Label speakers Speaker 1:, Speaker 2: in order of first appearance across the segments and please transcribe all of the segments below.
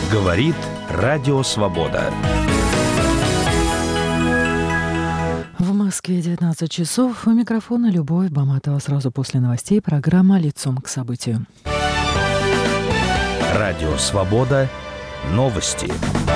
Speaker 1: Говорит Радио Свобода.
Speaker 2: В Москве 19 часов. У микрофона Любовь Баматова. Сразу после новостей программа «Лицом к событию».
Speaker 1: Радио Свобода. Новости.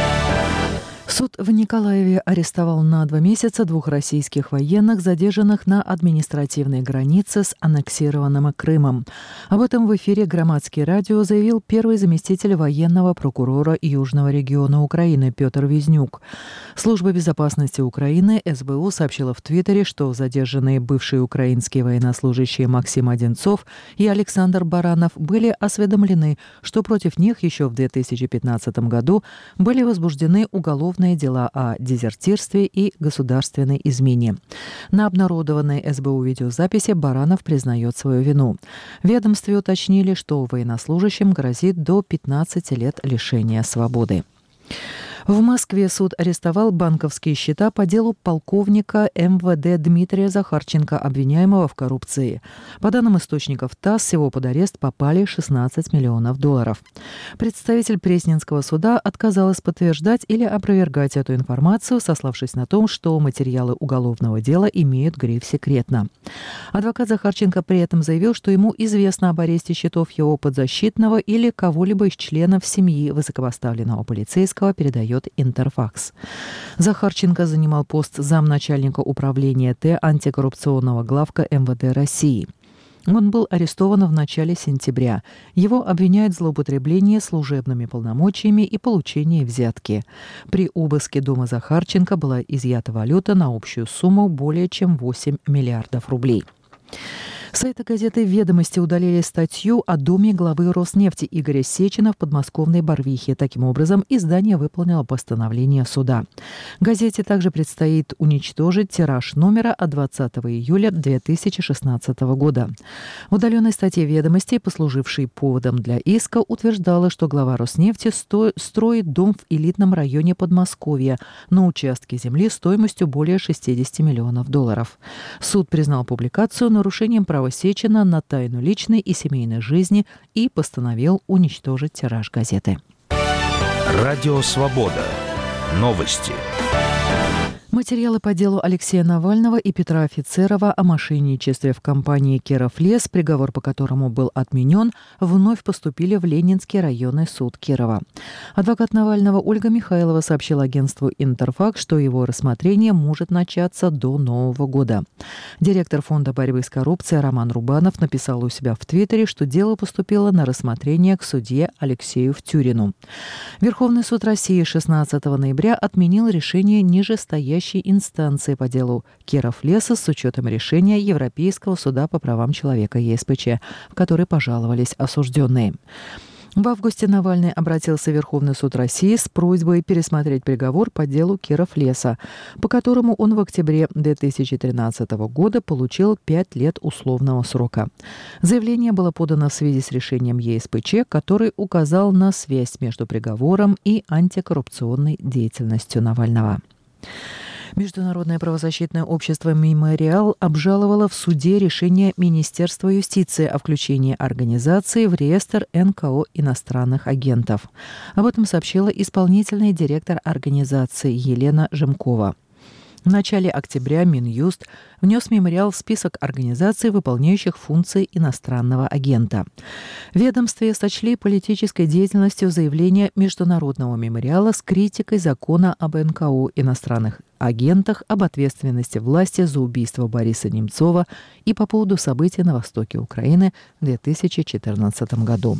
Speaker 2: Суд в Николаеве арестовал на 2 месяца 2 российских военных, задержанных на административной границе с аннексированным Крымом. Об этом в эфире «Громадский радио» заявил первый заместитель военного прокурора Южного региона Украины Петр Визнюк. Служба безопасности Украины СБУ сообщила в Твиттере, что задержанные бывшие украинские военнослужащие Максим Одинцов и Александр Баранов были осведомлены, что против них еще в 2015 году были возбуждены уголовные дела о дезертирстве и государственной измене. На обнародованной СБУ видеозаписи Баранов признает свою вину. В ведомстве уточнили, что военнослужащим грозит до 15 лет лишения свободы. В Москве суд арестовал банковские счета по делу полковника МВД Дмитрия Захарченко, обвиняемого в коррупции. По данным источников ТАСС, всего под арест попали 16 миллионов долларов. Представитель Пресненского суда отказалась подтверждать или опровергать эту информацию, сославшись на то, что материалы уголовного дела имеют гриф «секретно». Адвокат Захарченко при этом заявил, что ему известно об аресте счетов его подзащитного или кого-либо из членов семьи высокопоставленного полицейского, передает Интерфакс. Захарченко занимал пост замначальника управления Т антикоррупционного главка МВД России. Он был арестован в начале сентября. Его обвиняют в злоупотреблении служебными полномочиями и получении взятки. При обыске дома Захарченко была изъята валюта на общую сумму более чем 8 миллиардов рублей. С сайта газеты «Ведомости» удалили статью о доме главы Роснефти Игоря Сечина в подмосковной Барвихе. Таким образом, издание выполнило постановление суда. Газете также предстоит уничтожить тираж номера от 20 июля 2016 года. В удаленной статье «Ведомостей», послужившей поводом для иска, утверждала, что глава Роснефти строит дом в элитном районе Подмосковья на участке земли стоимостью более 60 миллионов долларов. Суд признал публикацию нарушением права Сечина на тайну личной и семейной жизни и постановил уничтожить тираж газеты.
Speaker 1: Радио Свобода. Новости.
Speaker 2: Материалы по делу Алексея Навального и Петра Офицерова о мошенничестве в компании «Кировлес», приговор по которому был отменен, вновь поступили в Ленинский районный суд Кирова. Адвокат Навального Ольга Михайлова сообщила агентству «Интерфакс», что его рассмотрение может начаться до Нового года. Директор Фонда борьбы с коррупцией Роман Рубанов написал у себя в Твиттере, что дело поступило на рассмотрение к судье Алексею Втюрину. Верховный суд России 16 ноября отменил решение нижестоящей инстанции по делу Кировлеса с учетом решения Европейского суда по правам человека ЕСПЧ, в который пожаловались осужденные. В августе Навальный обратился в Верховный суд России с просьбой пересмотреть приговор по делу Кировлеса, по которому он в октябре 2013 года получил 5 лет условного срока. Заявление было подано в связи с решением ЕСПЧ, который указал на связь между приговором и антикоррупционной деятельностью Навального. Международное правозащитное общество «Мемориал» обжаловало в суде решение Министерства юстиции о включении организации в реестр НКО иностранных агентов. Об этом сообщила исполнительный директор организации Елена Жемкова. В начале октября Минюст внес мемориал в список организаций, выполняющих функции иностранного агента. В ведомстве сочли политической деятельностью заявление Международного мемориала с критикой закона об НКО иностранных агентах, об ответственности власти за убийство Бориса Немцова и по поводу событий на востоке Украины в 2014 году.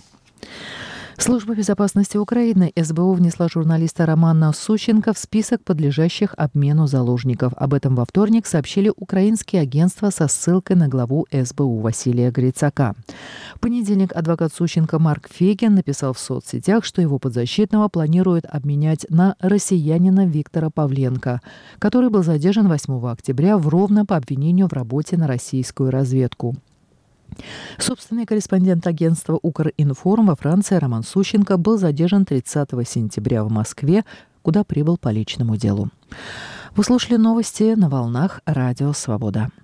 Speaker 2: Служба безопасности Украины СБУ внесла журналиста Романа Сущенко в список подлежащих обмену заложников. Об этом во вторник сообщили украинские агентства со ссылкой на главу СБУ Василия Грицака. В понедельник адвокат Сущенко Марк Фегин написал в соцсетях, что его подзащитного планируют обменять на россиянина Виктора Павленко, который был задержан 8 октября в Ровно по обвинению в работе на российскую разведку. Собственный корреспондент агентства «Укринформ» во Франции Роман Сущенко был задержан 30 сентября в Москве, куда прибыл по личному делу. Вы слушали новости на волнах Радио Свобода.